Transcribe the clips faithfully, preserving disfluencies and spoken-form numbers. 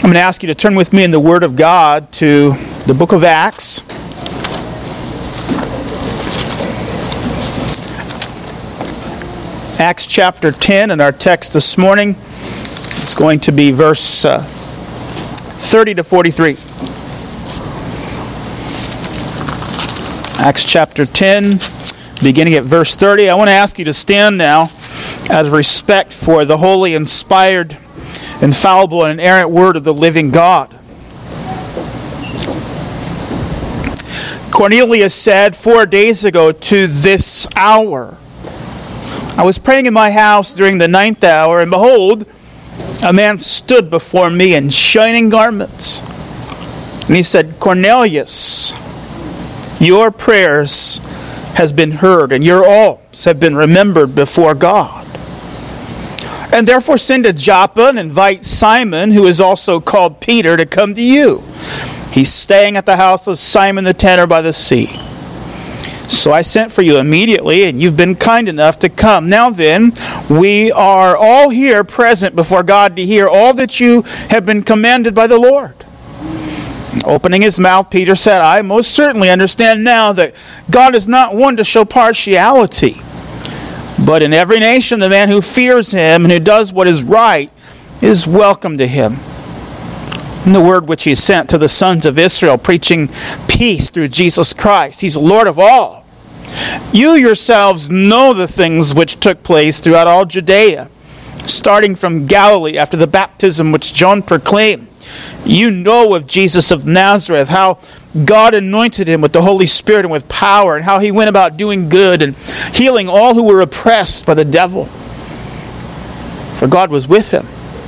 I'm going to ask you to turn with me in the Word of God to the book of Acts. Acts chapter ten, and our text this morning is going to be verse uh, thirty to forty-three. Acts chapter ten, beginning at verse thirty. I want to ask you to stand now out of respect for the holy, inspired, infallible, and inerrant Word of the living God. Cornelius said four days ago to this hour, I was praying in my house during the ninth hour, and behold, a man stood before me in shining garments. And he said, Cornelius, your prayers has been heard, and your alms have been remembered before God. And therefore send to Joppa and invite Simon, who is also called Peter, to come to you. He's staying at the house of Simon the tanner by the sea. So I sent for you immediately, and you've been kind enough to come. Now then, we are all here present before God to hear all that you have been commanded by the Lord. Opening his mouth, Peter said, I most certainly understand now that God is not one to show partiality. But in every nation, the man who fears him and who does what is right is welcome to him. And the word which he sent to the sons of Israel, preaching peace through Jesus Christ. He's Lord of all. You yourselves know the things which took place throughout all Judea, starting from Galilee after the baptism which John proclaimed. You know of Jesus of Nazareth, how God anointed him with the Holy Spirit and with power, and how he went about doing good and healing all who were oppressed by the devil. For God was with him.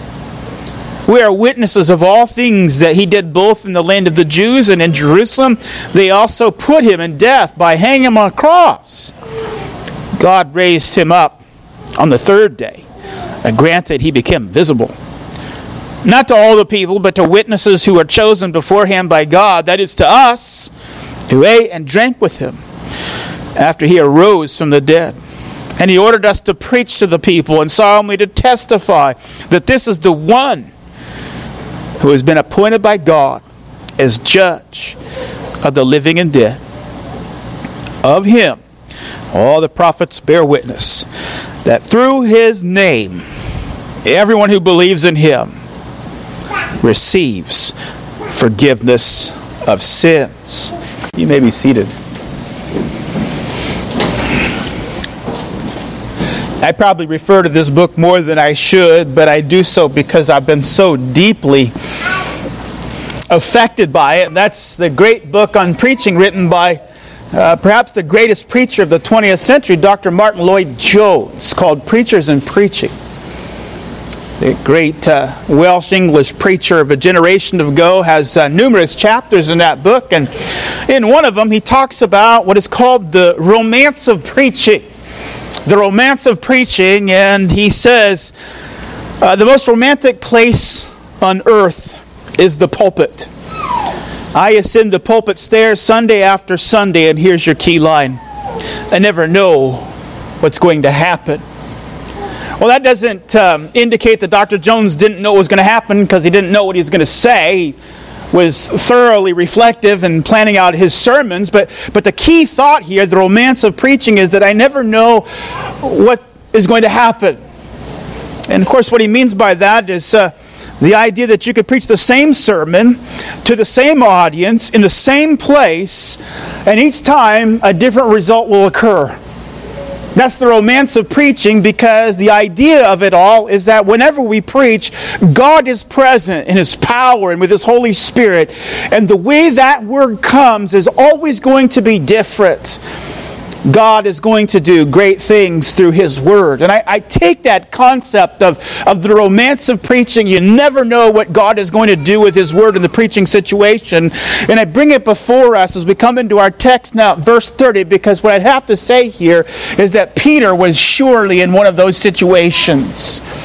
We are witnesses of all things that he did both in the land of the Jews and in Jerusalem. They also put him in death by hanging him on a cross. God raised him up on the third day, and granted he became visible. Not to all the people, but to witnesses who are chosen beforehand by God, that is to us, who ate and drank with him after he arose from the dead. And he ordered us to preach to the people and solemnly to testify that this is the one who has been appointed by God as judge of the living and dead. Of him, all the prophets bear witness that through his name, everyone who believes in him receives forgiveness of sins. You may be seated. I probably refer to this book more than I should, but I do so because I've been so deeply affected by it. And that's the great book on preaching written by uh, perhaps the greatest preacher of the twentieth century, Doctor Martin Lloyd-Jones, called Preachers and Preaching. The great uh, Welsh English preacher of a generation ago has uh, numerous chapters in that book, and in one of them he talks about what is called the romance of preaching. The romance of preaching, and he says, uh, the most romantic place on earth is the pulpit. I ascend the pulpit stairs Sunday after Sunday, and here's your key line. I never know what's going to happen. Well, that doesn't um, indicate that Doctor Jones didn't know what was going to happen because he didn't know what he was going to say. He was thoroughly reflective and planning out his sermons. But, but the key thought here, the romance of preaching, is that I never know what is going to happen. And of course, what he means by that is uh, the idea that you could preach the same sermon to the same audience in the same place, and each time a different result will occur. That's the romance of preaching, because the idea of it all is that whenever we preach, God is present in his power and with his Holy Spirit. And the way that word comes is always going to be different. God is going to do great things through his word. And I, I take that concept of, of the romance of preaching. You never know what God is going to do with his word in the preaching situation. And I bring it before us as we come into our text now, verse thirty, because what I'd have to say here is that Peter was surely in one of those situations.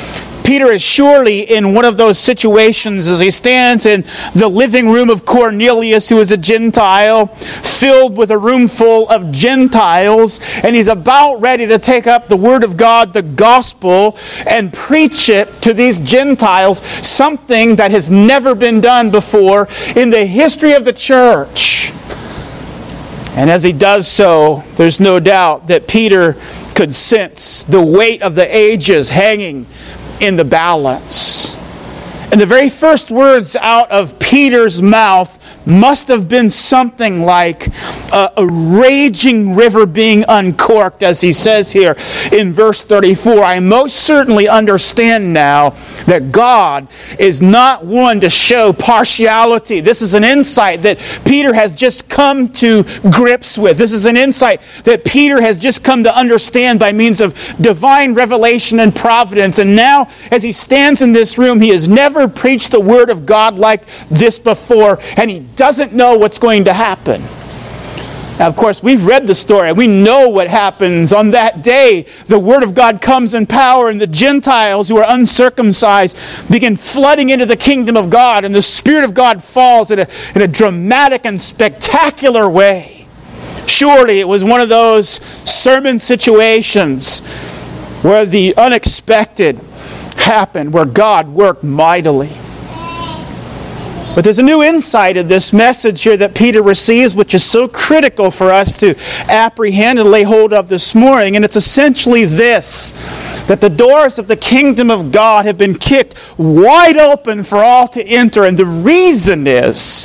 Peter is surely in one of those situations as he stands in the living room of Cornelius, who is a Gentile, filled with a room full of Gentiles, and he's about ready to take up the Word of God, the gospel, and preach it to these Gentiles, something that has never been done before in the history of the church. And as he does so, there's no doubt that Peter could sense the weight of the ages hanging in the balance. And the very first words out of Peter's mouth must have been something like a, a raging river being uncorked, as he says here in verse thirty-four. I most certainly understand now that God is not one to show partiality. This is an insight that Peter has just come to grips with. This is an insight that Peter has just come to understand by means of divine revelation and providence. And now, as he stands in this room, he has never preached the Word of God like this before, and he doesn't know what's going to happen. Now, of course, we've read the story. We know what happens on that day. The Word of God comes in power, and the Gentiles who are uncircumcised begin flooding into the kingdom of God, and the Spirit of God falls in a, in a dramatic and spectacular way. Surely it was one of those sermon situations where the unexpected happened, where God worked mightily. But there's a new insight in this message here that Peter receives, which is so critical for us to apprehend and lay hold of this morning. And it's essentially this, that the doors of the kingdom of God have been kicked wide open for all to enter. And the reason is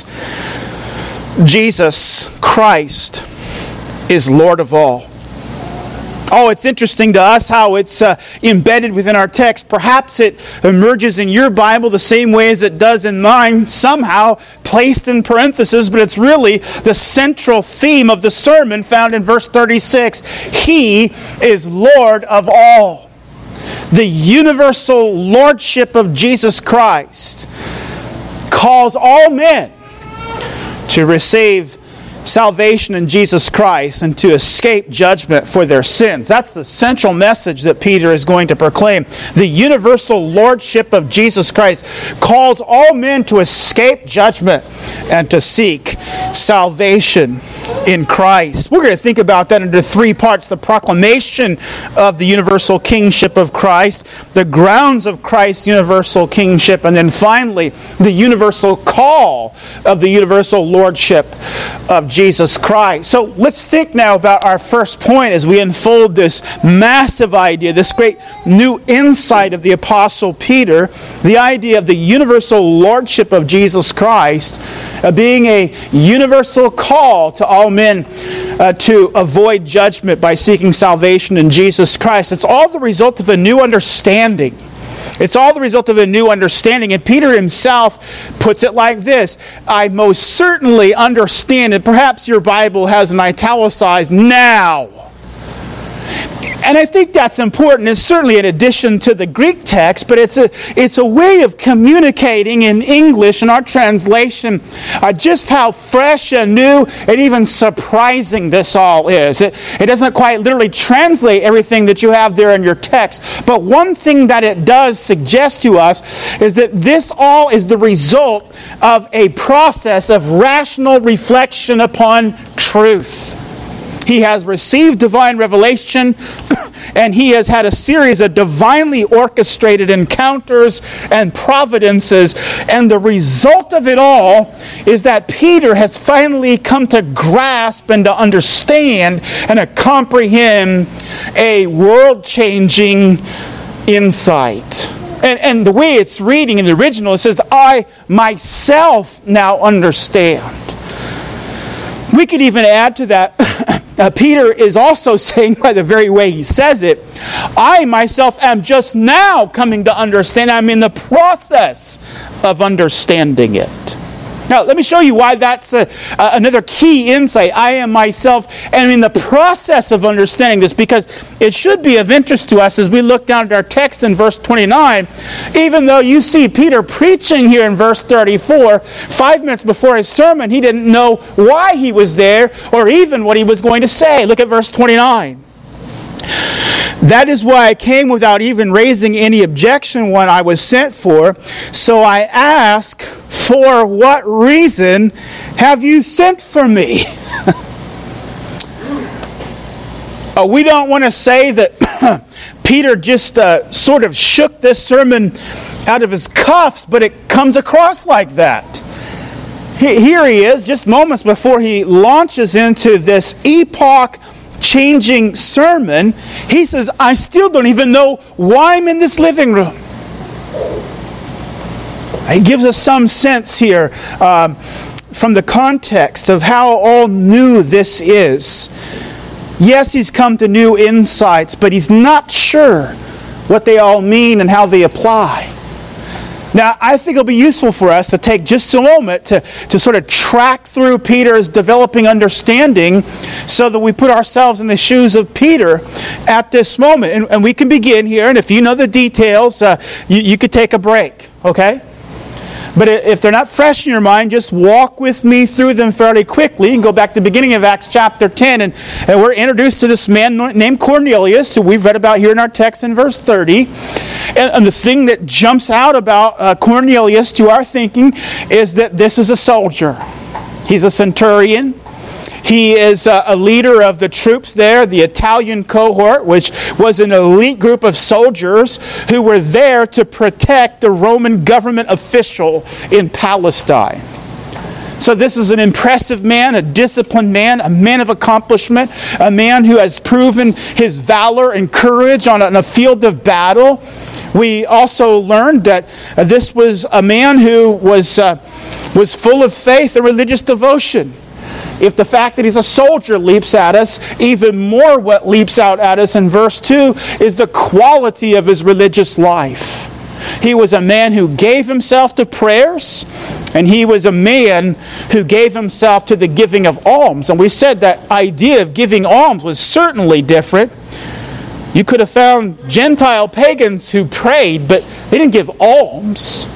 Jesus Christ is Lord of all. Oh, it's interesting to us how it's uh, embedded within our text. Perhaps it emerges in your Bible the same way as it does in mine, somehow placed in parentheses, but it's really the central theme of the sermon found in verse thirty-six. He is Lord of all. The universal lordship of Jesus Christ calls all men to receive salvation in Jesus Christ and to escape judgment for their sins. That's the central message that Peter is going to proclaim. The universal lordship of Jesus Christ calls all men to escape judgment and to seek salvation in Christ. We're going to think about that into three parts: the proclamation of the universal kingship of Christ, the grounds of Christ's universal kingship, and then finally the universal call of the universal lordship of Jesus Christ. So let's think now about our first point as we unfold this massive idea, this great new insight of the Apostle Peter, the idea of the universal lordship of Jesus Christ uh, being a universal call to all men uh, to avoid judgment by seeking salvation in Jesus Christ. It's all the result of a new understanding. It's all the result of a new understanding. And Peter himself puts it like this: I most certainly understand, and perhaps your Bible has an italicized now. And I think that's important. It's certainly in addition to the Greek text, but it's a it's a way of communicating in English in our translation uh, just how fresh and new and even surprising this all is. It, it doesn't quite literally translate everything that you have there in your text, but one thing that it does suggest to us is that this all is the result of a process of rational reflection upon truth. He has received divine revelation, and he has had a series of divinely orchestrated encounters and providences. And the result of it all is that Peter has finally come to grasp and to understand and to comprehend a world-changing insight. And, and the way it's reading in the original, it says, I myself now understand. We could even add to that, uh, Peter is also saying, by the very way he says it, I myself am just now coming to understand. I'm in the process of understanding it. Now, let me show you why that's a, uh, another key insight. I am myself am in the process of understanding this, because it should be of interest to us as we look down at our text in verse twenty-nine. Even though you see Peter preaching here in verse thirty-four, five minutes before his sermon, he didn't know why he was there or even what he was going to say. Look at verse twenty-nine. That is why I came without even raising any objection when I was sent for. So I ask, for what reason have you sent for me? uh, we don't want to say that Peter just uh, sort of shook this sermon out of his cuffs, but it comes across like that. Here he is, just moments before he launches into this epoch-changing sermon. He says, I still don't even know why I'm in this living room. He gives us some sense here um, from the context of how all new this is. Yes, he's come to new insights, but he's not sure what they all mean and how they apply. Now, I think it'll be useful for us to take just a moment to, to sort of track through Peter's developing understanding so that we put ourselves in the shoes of Peter at this moment. And, and we can begin here, and if you know the details, uh, you, you could take a break, okay? But if they're not fresh in your mind, just walk with me through them fairly quickly. You can go back to the beginning of Acts chapter ten, and, and we're introduced to this man named Cornelius, who we've read about here in our text in verse thirty. And, and the thing that jumps out about uh, Cornelius to our thinking is that this is a soldier. He's a centurion. He is a leader of the troops there, the Italian cohort, which was an elite group of soldiers who were there to protect the Roman government official in Palestine. So this is an impressive man, a disciplined man, a man of accomplishment, a man who has proven his valor and courage on a, on a field of battle. We also learned that uh, this was a man who was, uh, was full of faith and religious devotion. If the fact that he's a soldier leaps at us, even more what leaps out at us in verse two is the quality of his religious life. He was a man who gave himself to prayers, and he was a man who gave himself to the giving of alms. And we said that idea of giving alms was certainly different. You could have found Gentile pagans who prayed, but they didn't give alms.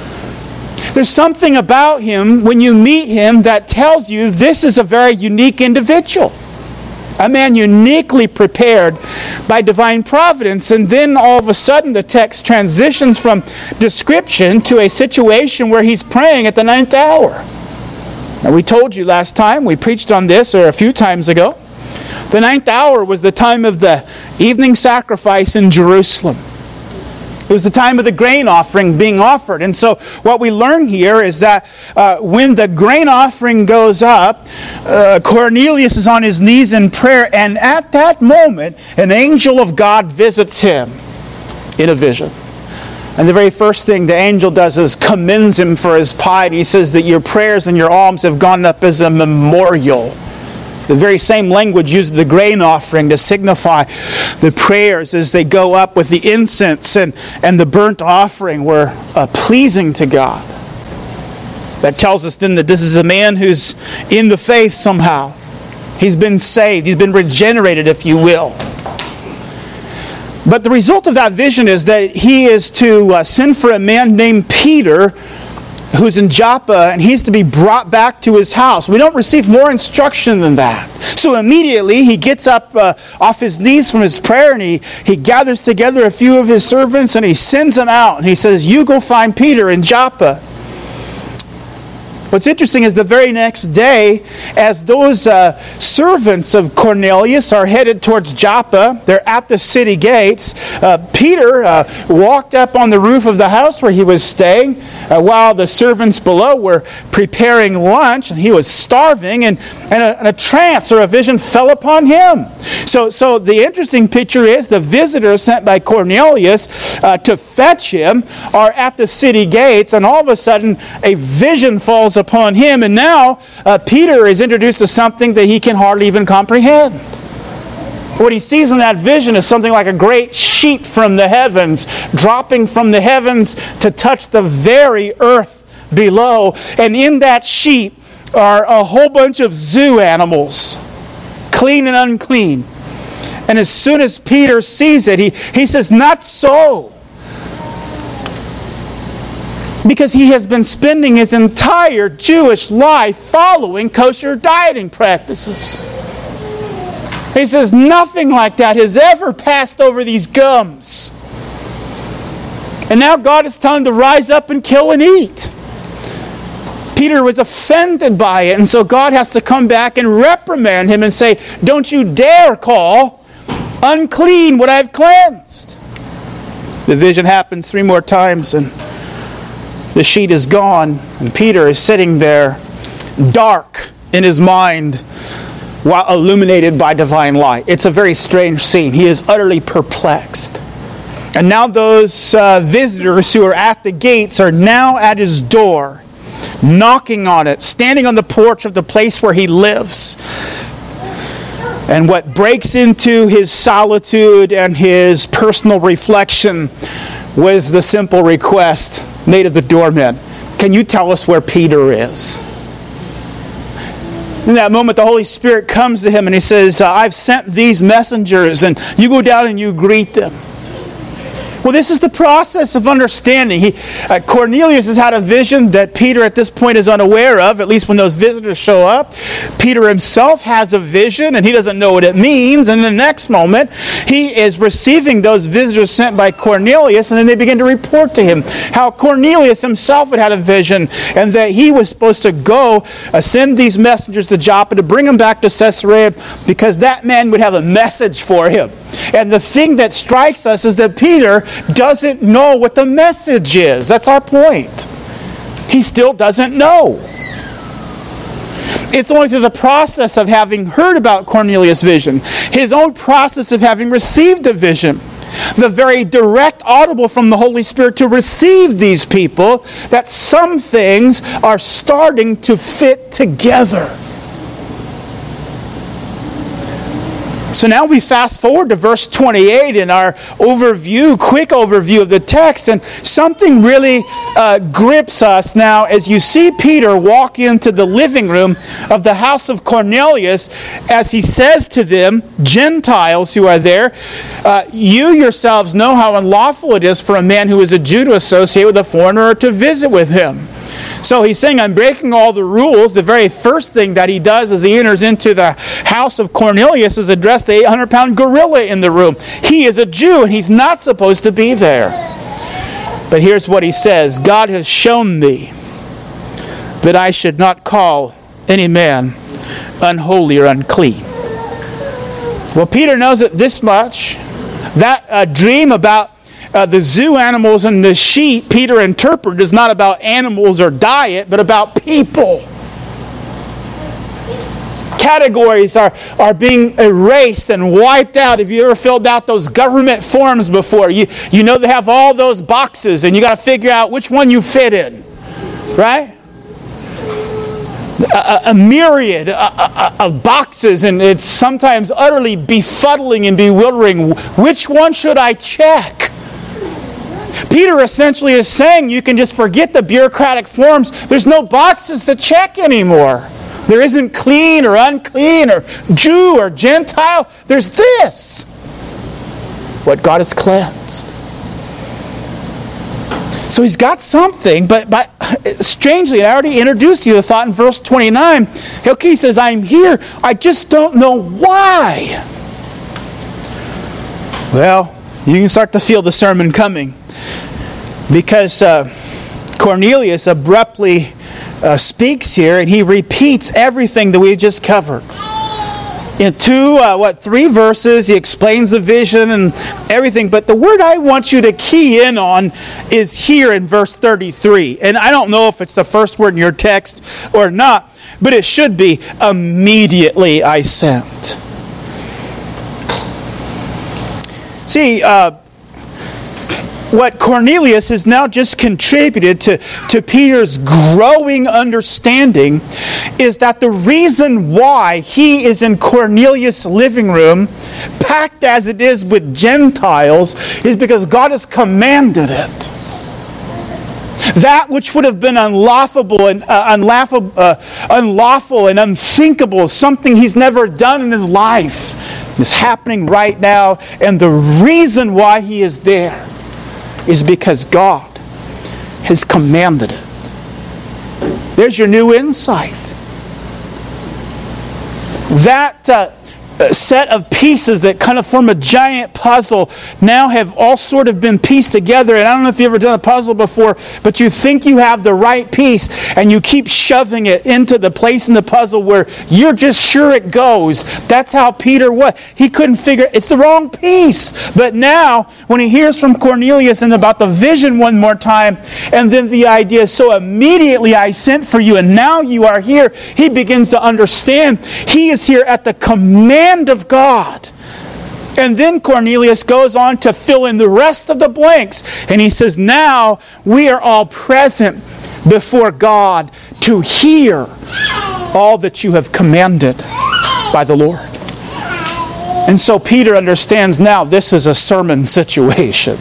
There's something about him when you meet him that tells you this is a very unique individual. A man uniquely prepared by divine providence. And then all of a sudden the text transitions from description to a situation where he's praying at the ninth hour. Now we told you last time, we preached on this or a few times ago. The ninth hour was the time of the evening sacrifice in Jerusalem. It was the time of the grain offering being offered. And so what we learn here is that uh, when the grain offering goes up, uh, Cornelius is on his knees in prayer, and at that moment, an angel of God visits him in a vision. And the very first thing the angel does is commends him for his piety. He says that your prayers and your alms have gone up as a memorial. The very same language used the grain offering to signify the prayers as they go up with the incense and, and the burnt offering were uh, pleasing to God. That tells us then that this is a man who's in the faith somehow. He's been saved. He's been regenerated, if you will. But the result of that vision is that he is to uh, send for a man named Peter, who's in Joppa, and he's to be brought back to his house. We don't receive more instruction than that. So immediately he gets up uh, off his knees from his prayer, and he, he gathers together a few of his servants, and he sends them out. And he says, you go find Peter in Joppa. What's interesting is the very next day, as those uh, servants of Cornelius are headed towards Joppa, they're at the city gates, uh, Peter uh, walked up on the roof of the house where he was staying uh, while the servants below were preparing lunch, and he was starving, and, and, a, and a trance or a vision fell upon him. So, so the interesting picture is the visitors sent by Cornelius uh, to fetch him are at the city gates, and all of a sudden a vision falls upon him, and now uh, Peter is introduced to something that he can hardly even comprehend. What he sees in that vision is something like a great sheet from the heavens, dropping from the heavens to touch the very earth below, and in that sheet are a whole bunch of zoo animals, clean and unclean. And as soon as Peter sees it, he, he says, not so. Because he has been spending his entire Jewish life following kosher dieting practices. He says, nothing like that has ever passed over these gums. And now God is telling him to rise up and kill and eat. Peter was offended by it, and so God has to come back and reprimand him and say, don't you dare call unclean what I've cleansed. The vision happens three more times, and the sheet is gone, and Peter is sitting there, dark in his mind, while illuminated by divine light. It's a very strange scene. He is utterly perplexed. And now those uh, visitors who are at the gates are now at his door, knocking on it, standing on the porch of the place where he lives. And what breaks into his solitude and his personal reflection was the simple request made of the doorman. Can you tell us where Peter is? In that moment, the Holy Spirit comes to him and he says, I've sent these messengers, and you go down and you greet them. Well, this is the process of understanding. He, uh, Cornelius has had a vision that Peter at this point is unaware of, at least when those visitors show up. Peter himself has a vision, and he doesn't know what it means. And the next moment, he is receiving those visitors sent by Cornelius, and then they begin to report to him how Cornelius himself had had a vision, and that he was supposed to go uh, send these messengers to Joppa to bring him back to Caesarea, because that man would have a message for him. And the thing that strikes us is that Peter doesn't know what the message is. That's our point. He still doesn't know. It's only through the process of having heard about Cornelius' vision, his own process of having received a vision, the very direct audible from the Holy Spirit to receive these people, that some things are starting to fit together. So now we fast forward to verse twenty-eight in our overview, quick overview of the text, and something really uh, grips us now as you see Peter walk into the living room of the house of Cornelius, as he says to them, Gentiles who are there, uh, you yourselves know how unlawful it is for a man who is a Jew to associate with a foreigner or to visit with him. So he's saying, I'm breaking all the rules. The very first thing that he does as he enters into the house of Cornelius is address the eight hundred pound gorilla in the room. He is a Jew, and he's not supposed to be there. But here's what he says. God has shown me that I should not call any man unholy or unclean. Well, Peter knows it this much. That uh, dream about Uh, the zoo animals and the sheep Peter interpreted is not about animals or diet, but about people. Categories are, are being erased and wiped out. If you ever filled out those government forms before, you, you know they have all those boxes, and you got to figure out which one you fit in. Right? A, a myriad of boxes, and it's sometimes utterly befuddling and bewildering. Which one should I check? Peter essentially is saying you can just forget the bureaucratic forms. There's no boxes to check anymore. There isn't clean or unclean or Jew or Gentile. There's this. What God has cleansed. So he's got something, but, but strangely, and I already introduced you to the thought in verse twenty-nine. Okay, he says, I'm here. I just don't know why. Well, you can start to feel the sermon coming. Because uh, Cornelius abruptly uh, speaks here, and he repeats everything that we've just covered. In two, uh, what, three verses, he explains the vision and everything. But the word I want you to key in on is here in verse thirty-three. And I don't know if it's the first word in your text or not, but it should be, immediately I sent. See, uh, what Cornelius has now just contributed to, to Peter's growing understanding is that the reason why he is in Cornelius' living room, packed as it is with Gentiles, is because God has commanded it. That which would have been unlawful and uh, unlawful, uh, unlawful and unthinkable, something he's never done in his life, is happening right now, and the reason why he is there is because God has commanded it. There's your new insight. That uh, set of pieces that kind of form a giant puzzle now have all sort of been pieced together. And I don't know if you've ever done a puzzle before, but you think you have the right piece and you keep shoving it into the place in the puzzle where you're just sure it goes. That's how Peter was. He couldn't figure it's the wrong piece. But now, when he hears from Cornelius and about the vision one more time, and then the idea, so immediately I sent for you and now you are here, he begins to understand he is here at the command of God. And then Cornelius goes on to fill in the rest of the blanks. And he says, now we are all present before God to hear all that you have commanded by the Lord. And so Peter understands now this is a sermon situation.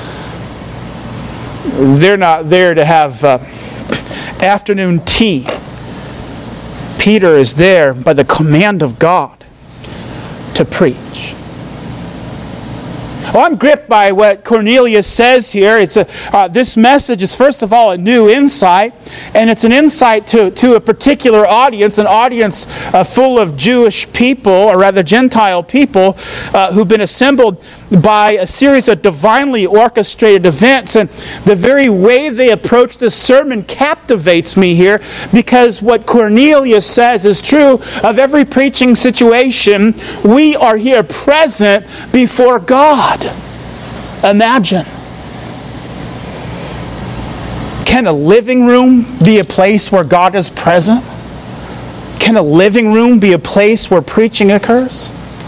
They're not there to have uh, afternoon tea. Peter is there by the command of God to preach. Well, I'm gripped by what Cornelius says here. It's a, uh, this message is, first of all, a new insight, and it's an insight to, to a particular audience, an audience uh, full of Jewish people, or rather Gentile people, uh, who've been assembled by a series of divinely orchestrated events. And the very way they approach this sermon captivates me here, because what Cornelius says is true of every preaching situation. We are here present before God. Imagine. Can a living room be a place where God is present? Can a living room be a place where preaching occurs?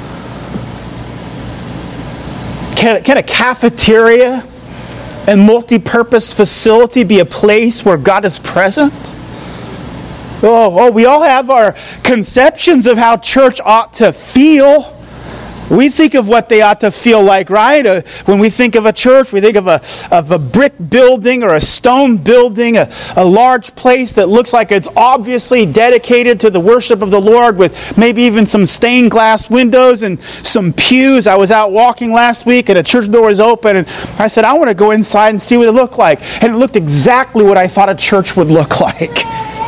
Can, can a cafeteria and multi-purpose facility be a place where God is present? Oh, oh, we all have our conceptions of how church ought to feel. We think of what they ought to feel like, right? Uh, when we think of a church, we think of a of a brick building or a stone building, a, a large place that looks like it's obviously dedicated to the worship of the Lord, with maybe even some stained glass windows and some pews. I was out walking last week and a church door was open, and I said, I want to go inside and see what it looked like. And it looked exactly what I thought a church would look like.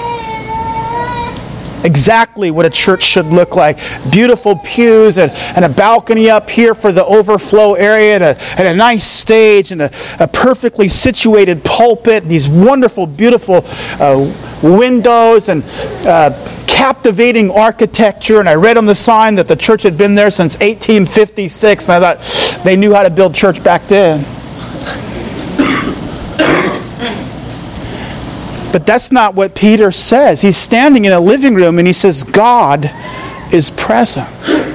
Exactly what a church should look like. Beautiful pews and, and a balcony up here for the overflow area, and a, and a nice stage, and a, a perfectly situated pulpit, and these wonderful, beautiful uh, windows, and uh, captivating architecture. And I read on the sign that the church had been there since eighteen fifty-six, and I thought they knew how to build church back then. But that's not what Peter says. He's standing in a living room and he says, God is present.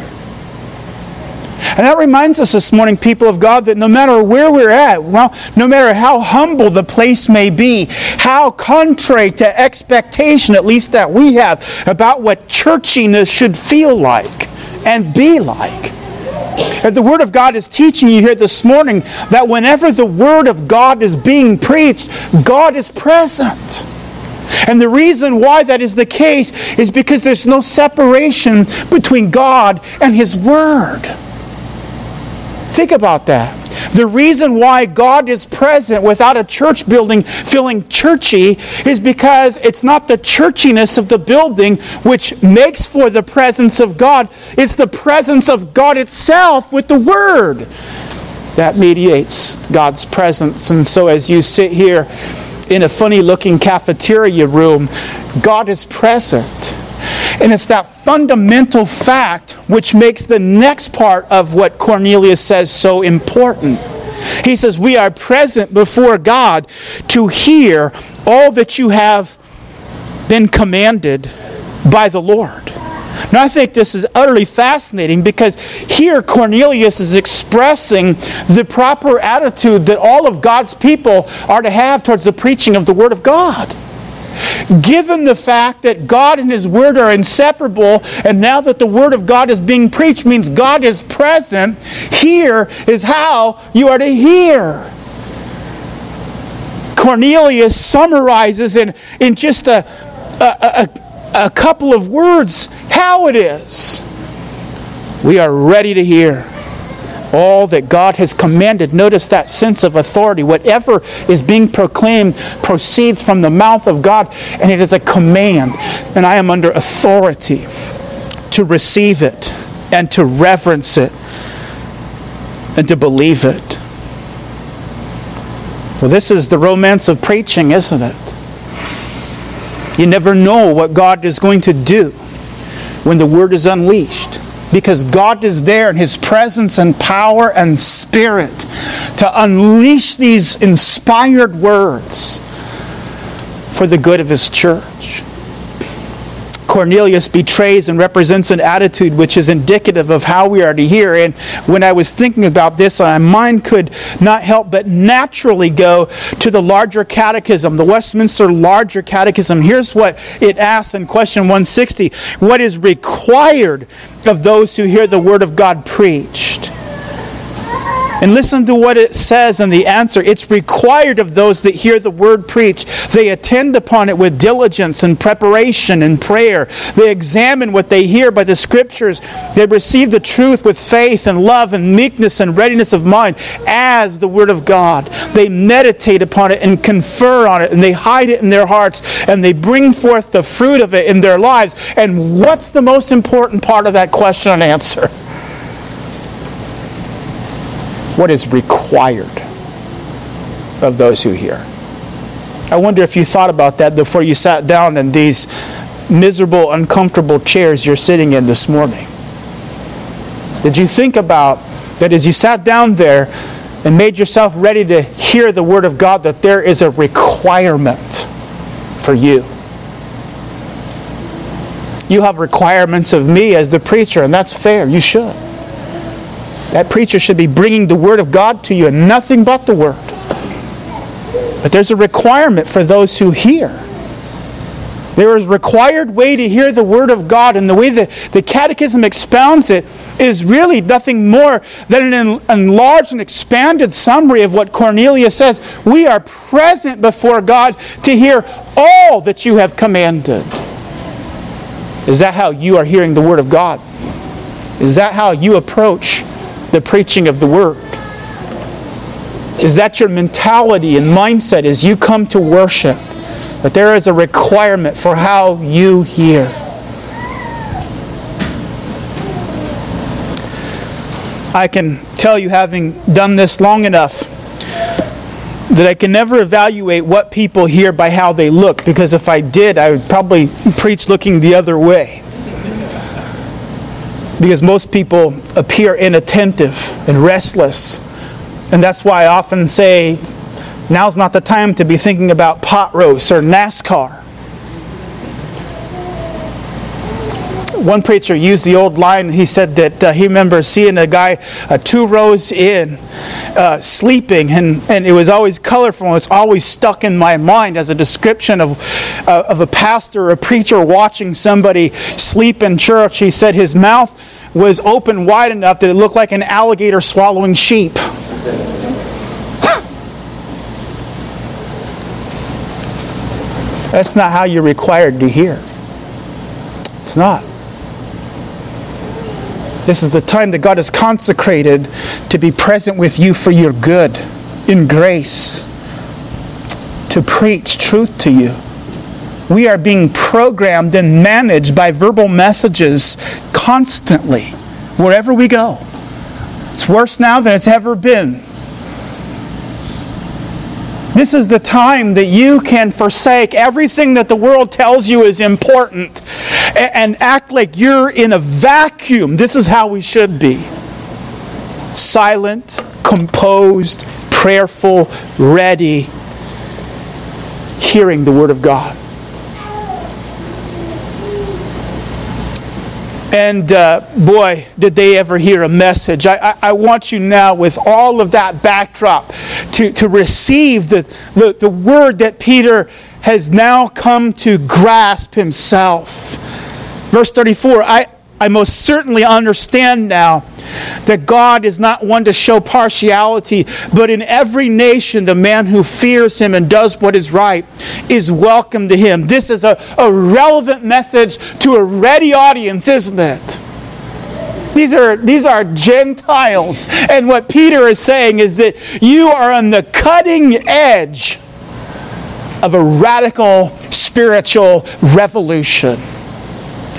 And that reminds us this morning, people of God, that no matter where we're at, well, no matter how humble the place may be, how contrary to expectation, at least that we have, about what churchiness should feel like and be like. And the Word of God is teaching you here this morning that whenever the Word of God is being preached, God is present. And the reason why that is the case is because there's no separation between God and His Word. Think about that. The reason why God is present without a church building feeling churchy is because it's not the churchiness of the building which makes for the presence of God. It's the presence of God itself with the Word that mediates God's presence. And so as you sit here in a funny-looking cafeteria room, God is present. And it's that fundamental fact which makes the next part of what Cornelius says so important. He says, we are present before God to hear all that you have been commanded by the Lord. Now, I think this is utterly fascinating, because here Cornelius is expressing the proper attitude that all of God's people are to have towards the preaching of the Word of God. Given the fact that God and His Word are inseparable, and now that the Word of God is being preached means God is present, here is how you are to hear. Cornelius summarizes in, in just a, a, a, a couple of words how it is. We are ready to hear all that God has commanded. Notice that sense of authority. Whatever is being proclaimed proceeds from the mouth of God, and it is a command. And I am under authority to receive it and to reverence it and to believe it. Well, this is the romance of preaching, isn't it? You never know what God is going to do when the Word is unleashed, because God is there in His presence and power and Spirit to unleash these inspired words for the good of His church. Cornelius betrays and represents an attitude which is indicative of how we are to hear. And when I was thinking about this, my mind could not help but naturally go to the larger catechism, the Westminster Larger Catechism. Here's what it asks in question one sixty. What is required of those who hear the Word of God preached? And listen to what it says in the answer. It's required of those that hear the Word preached. They attend upon it with diligence and preparation and prayer. They examine what they hear by the Scriptures. They receive the truth with faith and love and meekness and readiness of mind as the Word of God. They meditate upon it and confer on it, and they hide it in their hearts, and they bring forth the fruit of it in their lives. And what's the most important part of that question and answer? What is required of those who hear? I wonder if you thought about that before you sat down in these miserable, uncomfortable chairs you're sitting in this morning. Did you think about that as you sat down there and made yourself ready to hear the Word of God, that there is a requirement for you? You have requirements of me as the preacher, and that's fair. You should. That preacher should be bringing the Word of God to you and nothing but the Word. But there's a requirement for those who hear. There is a required way to hear the Word of God, and the way that the Catechism expounds it is really nothing more than an enlarged and expanded summary of what Cornelius says. We are present before God to hear all that you have commanded. Is that how you are hearing the Word of God? Is that how you approach the preaching of the Word? Is that your mentality and mindset as you come to worship? That there is a requirement for how you hear. I can tell you, having done this long enough, that I can never evaluate what people hear by how they look, because if I did, I would probably preach looking the other way. Because most people appear inattentive and restless. And that's why I often say, now's not the time to be thinking about pot roast or NASCAR. One preacher used the old line. He said that uh, he remembers seeing a guy uh, two rows in, uh, sleeping, and, and it was always colorful, and it's always stuck in my mind as a description of, uh, of a pastor or a preacher watching somebody sleep in church. He said his mouth was open wide enough that it looked like an alligator swallowing sheep. That's not how you're required to hear. It's not. This is the time that God has consecrated to be present with you for your good, in grace, to preach truth to you. We are being programmed and managed by verbal messages constantly, wherever we go. It's worse now than it's ever been. This is the time that you can forsake everything that the world tells you is important and act like you're in a vacuum. This is how we should be. Silent, composed, prayerful, ready, hearing the Word of God. And uh, boy, did they ever hear a message. I, I, I want you now, with all of that backdrop, to, to receive the, the, the word that Peter has now come to grasp himself. Verse thirty-four, I, I most certainly understand now that God is not one to show partiality, but in every nation the man who fears Him and does what is right is welcome to Him. This is a, a relevant message to a ready audience, isn't it? These are, these are Gentiles. And what Peter is saying is that you are on the cutting edge of a radical spiritual revolution.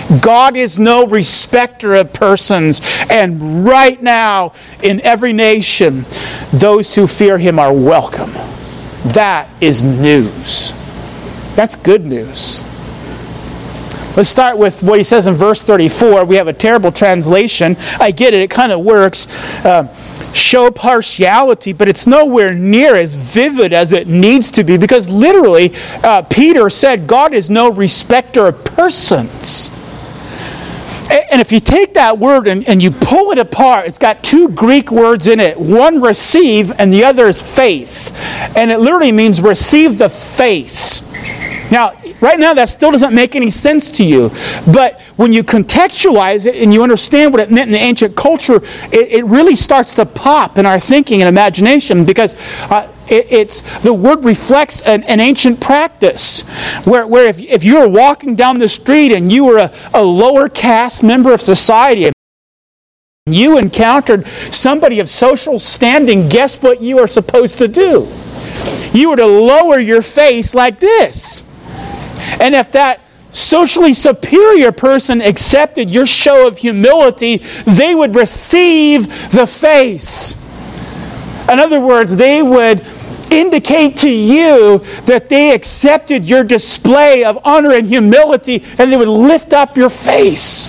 God is no respecter of persons. And right now, in every nation, those who fear Him are welcome. That is news. That's good news. Let's start with what he says in verse thirty-four. We have a terrible translation. I get it. It kind of works. Uh, show partiality, but it's nowhere near as vivid as it needs to be, because literally, uh, Peter said, God is no respecter of persons. And if you take that word and, and you pull it apart, it's got two Greek words in it. One, receive, and the other is face. And it literally means receive the face. Now, right now that still doesn't make any sense to you. But when you contextualize it and you understand what it meant in the ancient culture, it, it really starts to pop in our thinking and imagination, because uh, it, it's the word reflects an, an ancient practice where, where if, if you were walking down the street and you were a, a lower caste member of society, and you encountered somebody of social standing, guess what you are supposed to do? You were to lower your face like this. And if that socially superior person accepted your show of humility, they would receive the face. In other words, they would indicate to you that they accepted your display of honor and humility, and they would lift up your face.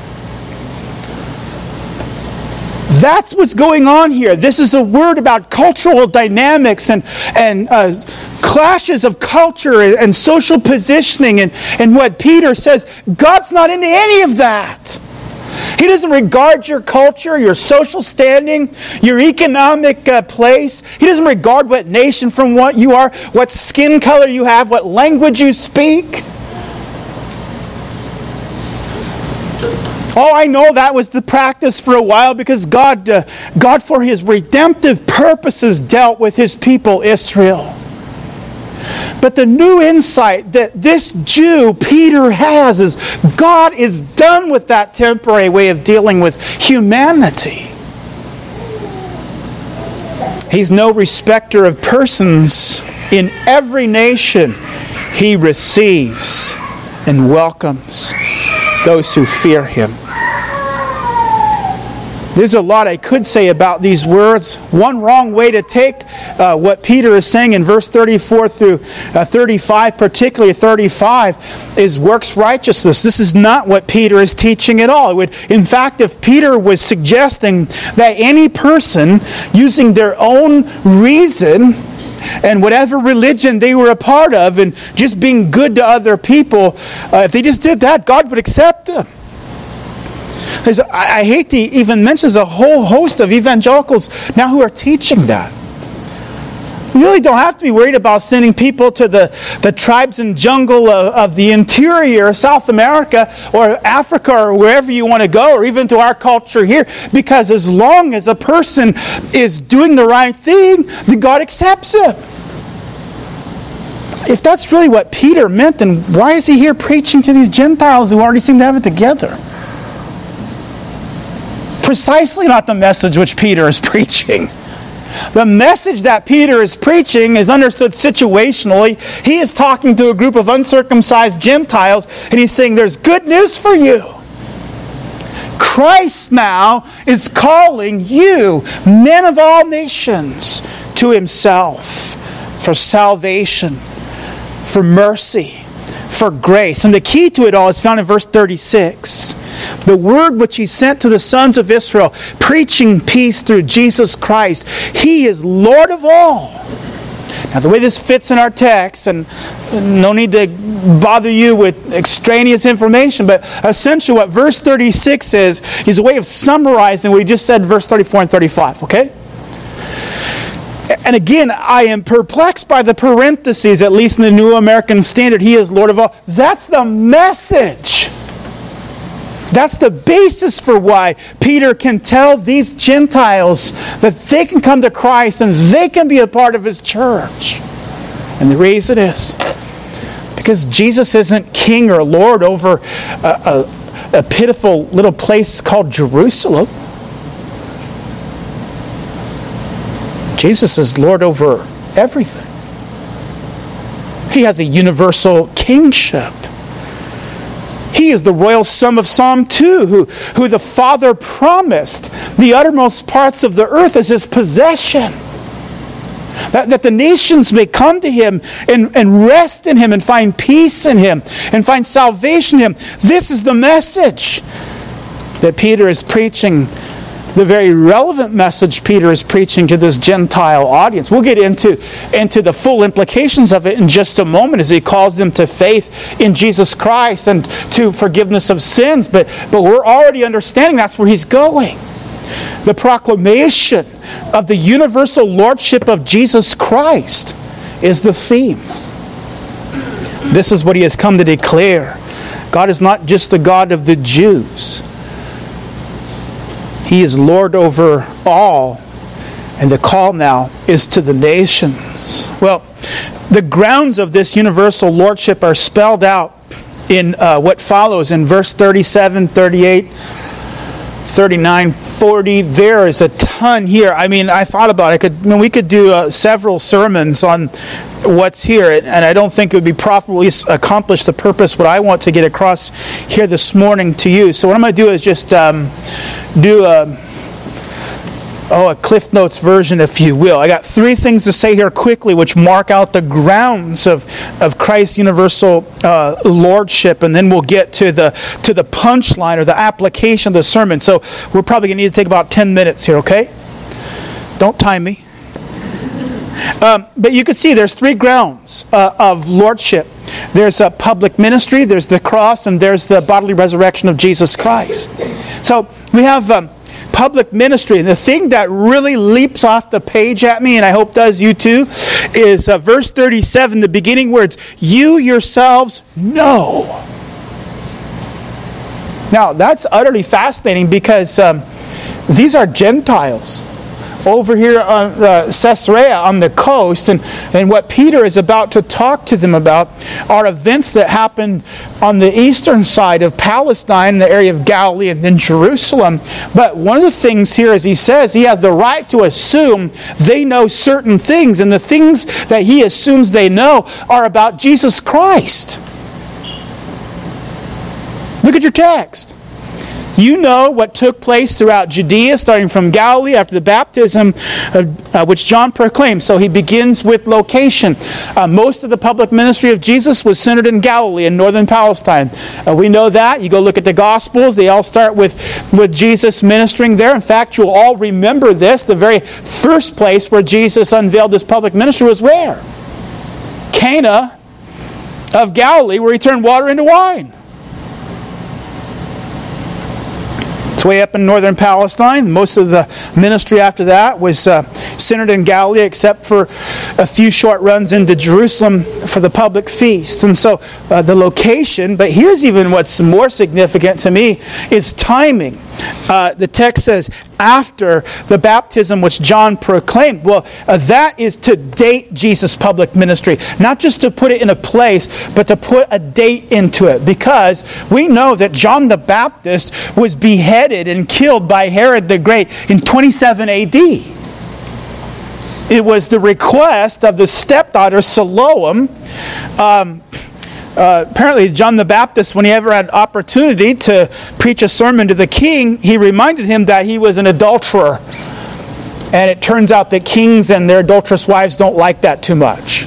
That's what's going on here. This is a word about cultural dynamics and, and uh, clashes of culture and social positioning. And, and what Peter says, God's not into any of that. He doesn't regard your culture, your social standing, your economic uh, place. He doesn't regard what nation from what you are, what skin color you have, what language you speak. Oh, I know that was the practice for a while, because God, uh, God for His redemptive purposes dealt with His people Israel. But the new insight that this Jew, Peter, has is God is done with that temporary way of dealing with humanity. He's no respecter of persons. In every nation, He receives and welcomes those who fear Him. There's a lot I could say about these words. One wrong way to take uh, what Peter is saying in verse thirty-four through uh, thirty-five, particularly thirty-five, is works righteousness. This is not what Peter is teaching at all. It would, in fact, if Peter was suggesting that any person using their own reason and whatever religion they were a part of and just being good to other people, uh, if they just did that, God would accept them. There's, I, I hate to even mention, there's a whole host of evangelicals now who are teaching that. You really don't have to be worried about sending people to the, the tribes and jungle of, of the interior, South America or Africa or wherever you want to go, or even to our culture here, because as long as a person is doing the right thing, then God accepts him. If that's really what Peter meant, then why is he here preaching to these Gentiles who already seem to have it together? Precisely not the message which Peter is preaching. The message that Peter is preaching is understood situationally. He is talking to a group of uncircumcised Gentiles, and he's saying there's good news for you. Christ now is calling you, men of all nations, to Himself for salvation, for mercy, for grace. And the key to it all is found in verse thirty-six. The word which He sent to the sons of Israel, preaching peace through Jesus Christ. He is Lord of all. Now, the way this fits in our text, and no need to bother you with extraneous information, but essentially what verse thirty-six is, is a way of summarizing what we just said in verse thirty-four and thirty-five, okay? And again, I am perplexed by the parentheses, at least in the New American Standard. He is Lord of all. That's the message. That's the basis for why Peter can tell these Gentiles that they can come to Christ and they can be a part of His church. And the reason is because Jesus isn't king or lord over a, a, a pitiful little place called Jerusalem. Jesus is Lord over everything. He has a universal kingship. He is the royal son of Psalm two, who, who the Father promised the uttermost parts of the earth as his possession. That, that the nations may come to him and, and rest in him and find peace in him and find salvation in him. This is the message that Peter is preaching, the very relevant message Peter is preaching to this Gentile audience. We'll get into, into the full implications of it in just a moment as he calls them to faith in Jesus Christ and to forgiveness of sins. But, but we're already understanding that's where he's going. The proclamation of the universal lordship of Jesus Christ is the theme. This is what he has come to declare. God is not just the God of the Jews. He is Lord over all. And the call now is to the nations. Well, the grounds of this universal lordship are spelled out in uh, what follows in verse thirty-seven, thirty-eight, thirty-nine, forty. There is a ton here. I mean, I thought about it. I could, I mean, we could do uh, several sermons on what's here, and I don't think it would be properly accomplish the purpose what I want to get across here this morning to you. So what I'm going to do is just um, do a oh a Cliff Notes version, if you will. I got three things to say here quickly, which mark out the grounds of of Christ's universal uh, lordship, and then we'll get to the to the punchline or the application of the sermon. So we're probably going to need to take about ten minutes here. Okay? Don't time me. Um, but you can see there's three grounds uh, of lordship. There's a public ministry, there's the cross, and there's the bodily resurrection of Jesus Christ. So we have um, public ministry. And the thing that really leaps off the page at me, and I hope does you too, is uh, verse thirty-seven, the beginning words, "You yourselves know." Now, that's utterly fascinating because um, these are Gentiles over here on uh, Caesarea on the coast, and, and what Peter is about to talk to them about are events that happened on the eastern side of Palestine, in the area of Galilee and then Jerusalem. But one of the things here, as he says, he has the right to assume they know certain things, and the things that he assumes they know are about Jesus Christ. Look at your text. You know what took place throughout Judea, starting from Galilee after the baptism, uh, uh, which John proclaimed. So he begins with location. Uh, most of the public ministry of Jesus was centered in Galilee, in northern Palestine. Uh, we know that. You go look at the Gospels. They all start with, with Jesus ministering there. In fact, you'll all remember this. The very first place where Jesus unveiled his public ministry was where? Cana of Galilee, where he turned water into wine. It's way up in northern Palestine. Most of the ministry after that was uh, centered in Galilee, except for a few short runs into Jerusalem for the public feasts. And so uh, the location, but here's even what's more significant to me, is timing. Uh, the text says, after the baptism which John proclaimed. Well, uh, that is to date Jesus' public ministry. Not just to put it in a place, but to put a date into it. Because we know that John the Baptist was beheaded and killed by Herod the Great in twenty-seven A D. It was the request of the stepdaughter Salome. Um, Uh, apparently, John the Baptist, when he ever had opportunity to preach a sermon to the king, he reminded him that he was an adulterer. And it turns out that kings and their adulterous wives don't like that too much.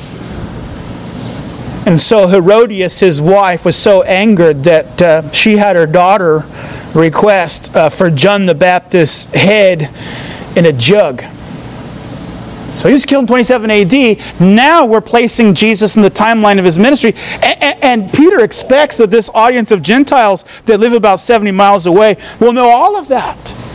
And so Herodias, his wife, was so angered that uh, she had her daughter request uh, for John the Baptist's head in a jug. So he was killed in twenty-seven A D. Now we're placing Jesus in the timeline of his ministry. And, and Peter expects that this audience of Gentiles that live about seventy miles away will know all of that.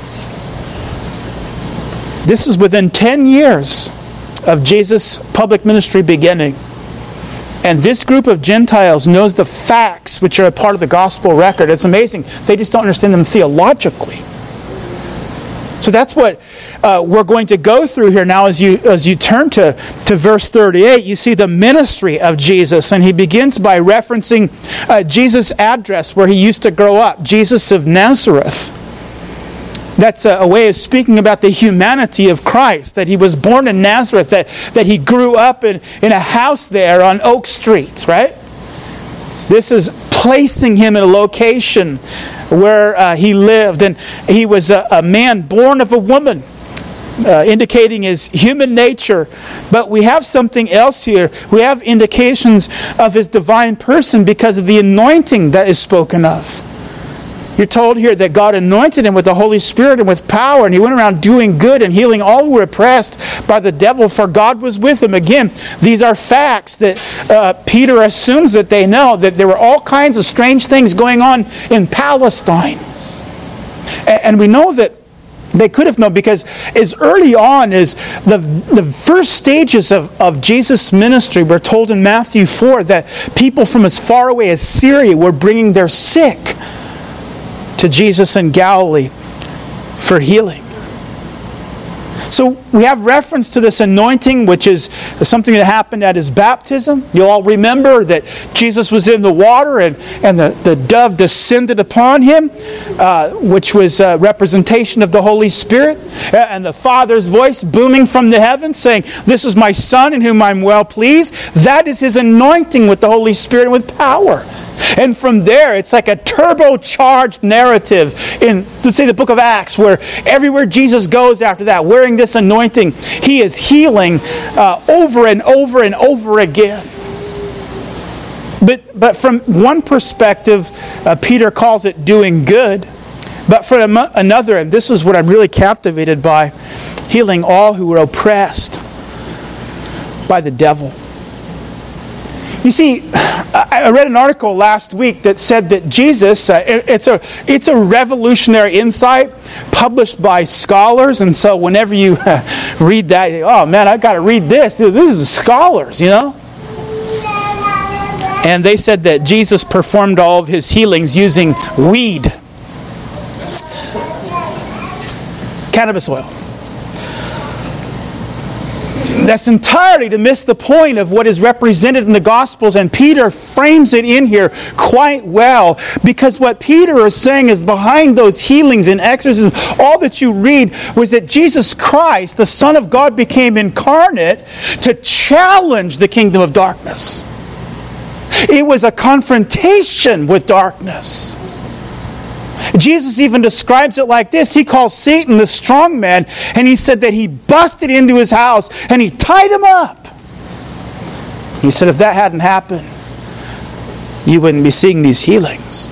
This is within ten years of Jesus' public ministry beginning. And this group of Gentiles knows the facts which are a part of the gospel record. It's amazing. They just don't understand them theologically. So that's what uh, we're going to go through here now as you as you turn to, to verse thirty-eight. You see the ministry of Jesus, and he begins by referencing uh, Jesus' address where he used to grow up, Jesus of Nazareth. That's a, a way of speaking about the humanity of Christ, that he was born in Nazareth, that, that he grew up in, in a house there on Oak Street, right? This is placing him in a location where uh, he lived. And he was a, a man born of a woman, uh, indicating his human nature. But we have something else here. We have indications of his divine person because of the anointing that is spoken of. You're told here that God anointed him with the Holy Spirit and with power, and he went around doing good and healing all who were oppressed by the devil, for God was with him. Again, these are facts that uh, Peter assumes that they know, that there were all kinds of strange things going on in Palestine. And, and we know that they could have known because as early on as the, the first stages of, of Jesus' ministry, we're told in Matthew four that people from as far away as Syria were bringing their sick to Jesus in Galilee for healing. So we have reference to this anointing, which is something that happened at his baptism. You all remember that Jesus was in the water and, and the, the dove descended upon him, uh, which was a representation of the Holy Spirit, and the Father's voice booming from the heavens saying, "This is my Son in whom I'm well pleased." That is his anointing with the Holy Spirit and with power. And from there, it's like a turbocharged narrative in, let's say, the book of Acts, where everywhere Jesus goes after that, wearing this anointing, he is healing uh, over and over and over again. But, but from one perspective, uh, Peter calls it doing good. But from another, and this is what I'm really captivated by, healing all who were oppressed by the devil. You see, I read an article last week that said that Jesus, uh, it, it's a it's a revolutionary insight published by scholars, and so whenever you uh, read that, you think, oh man, I've got to read this. This is scholars, you know? And they said that Jesus performed all of his healings using weed. Cannabis oil. That's entirely to miss the point of what is represented in the Gospels, and Peter frames it in here quite well, because what Peter is saying is behind those healings and exorcisms, all that you read was that Jesus Christ, the Son of God, became incarnate to challenge the kingdom of darkness. It was a confrontation with darkness. Jesus even describes it like this. He calls Satan the strong man, and he said that he busted into his house and he tied him up. He said if that hadn't happened, you wouldn't be seeing these healings.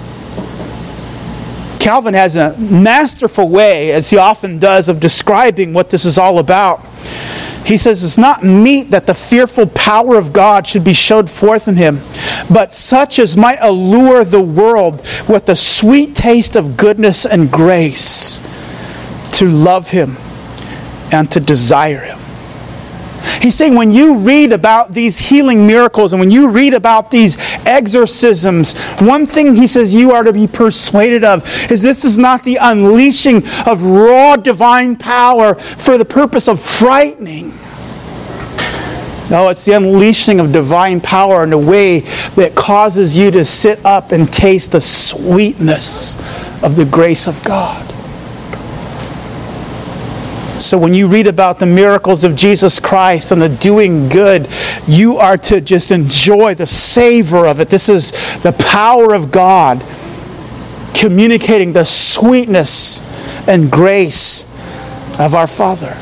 Calvin has a masterful way, as he often does, of describing what this is all about. He says it's not meet that the fearful power of God should be showed forth in him, but such as might allure the world with the sweet taste of goodness and grace, to love him and to desire him. He's saying when you read about these healing miracles and when you read about these exorcisms, one thing he says you are to be persuaded of is this is not the unleashing of raw divine power for the purpose of frightening. No, it's the unleashing of divine power in a way that causes you to sit up and taste the sweetness of the grace of God. So when you read about the miracles of Jesus Christ and the doing good, you are to just enjoy the savor of it. This is the power of God communicating the sweetness and grace of our Father.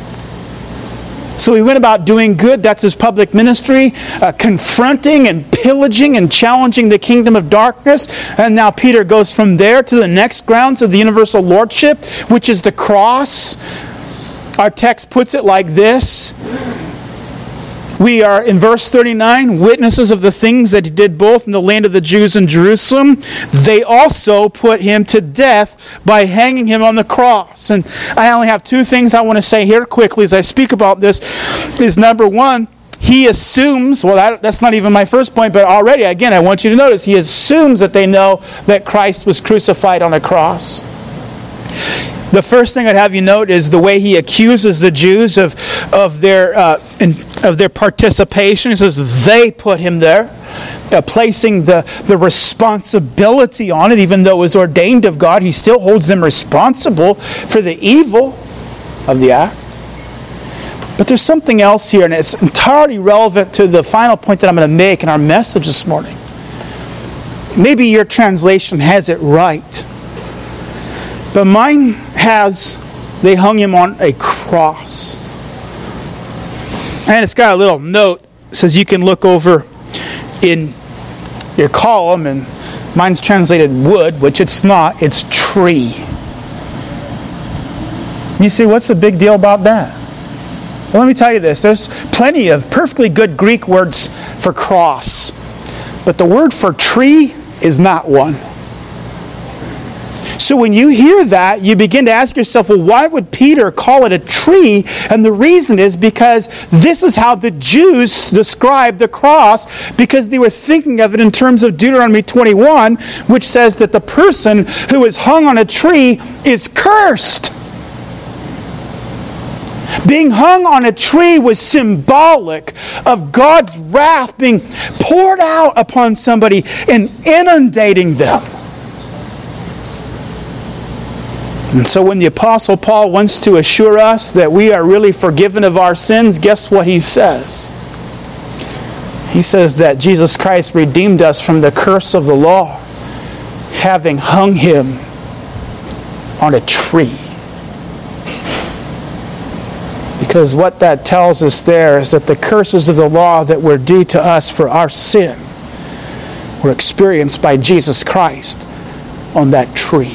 So he went about doing good. That's his public ministry, uh, confronting and pillaging and challenging the kingdom of darkness. And now Peter goes from there to the next grounds of the universal lordship, which is the cross. Our text puts it like this. We are, in verse thirty-nine, witnesses of the things that he did both in the land of the Jews and Jerusalem. They also put him to death by hanging him on the cross. And I only have two things I want to say here quickly as I speak about this. Is number one, he assumes, well, that, that's not even my first point, but already, again, I want you to notice, he assumes that they know that Christ was crucified on a cross. The first thing I'd have you note is the way he accuses the Jews of of their uh, in, of their participation. He says they put him there, uh, placing the, the responsibility on it. Even though it was ordained of God, he still holds them responsible for the evil of the act. But there's something else here, and it's entirely relevant to the final point that I'm going to make in our message this morning. maybe your translation has it right, but mine has, they hung him on a cross. And it's got a little note that says you can look over in your column, and mine's translated wood, which it's not, it's tree. You see, what's the big deal about that? Well, let me tell you this. There's plenty of perfectly good Greek words for cross, but the word for tree is not one. So when you hear that, you begin to ask yourself, well, why would Peter call it a tree? And the reason is because this is how the Jews described the cross, because they were thinking of it in terms of Deuteronomy twenty-one, which says that the person who is hung on a tree is cursed. Being hung on a tree was symbolic of God's wrath being poured out upon somebody and inundating them. And so when the Apostle Paul wants to assure us that we are really forgiven of our sins, guess what he says? He says that Jesus Christ redeemed us from the curse of the law, having hung him on a tree. Because what that tells us there is that the curses of the law that were due to us for our sin were experienced by Jesus Christ on that tree.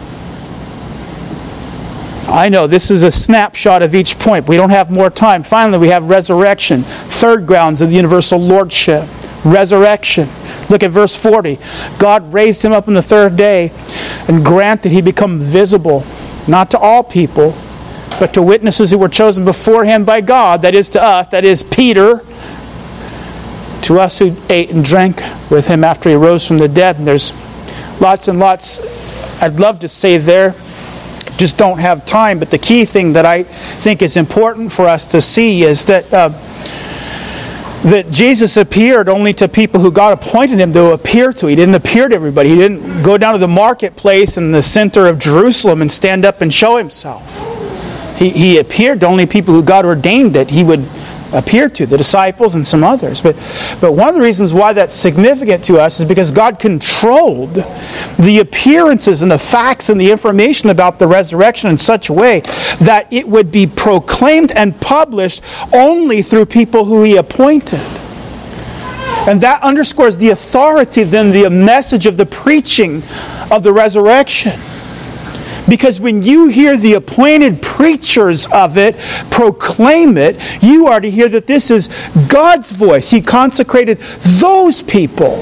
I know this is a snapshot of each point. We don't have more time. Finally, we have resurrection. Third grounds of the universal lordship. Resurrection. Look at verse forty. God raised him up on the third day and granted he become visible, not to all people, but to witnesses who were chosen beforehand by God, that is to us, that is Peter, to us who ate and drank with him after he rose from the dead. And there's lots and lots I'd love to say there. Just don't have time. But the key thing that I think is important for us to see is that uh, that Jesus appeared only to people who God appointed him to appear to. He didn't appear to everybody. He didn't go down to the marketplace in the center of Jerusalem and stand up and show himself. He, he appeared to only people who God ordained that he would appear to, the disciples and some others. But, but one of the reasons why that's significant to us is because God controlled the appearances and the facts and the information about the resurrection in such a way that it would be proclaimed and published only through people who he appointed. And that underscores the authority, then, the message of the preaching of the resurrection. Because when you hear the appointed preachers of it proclaim it, you are to hear that this is God's voice. He consecrated those people.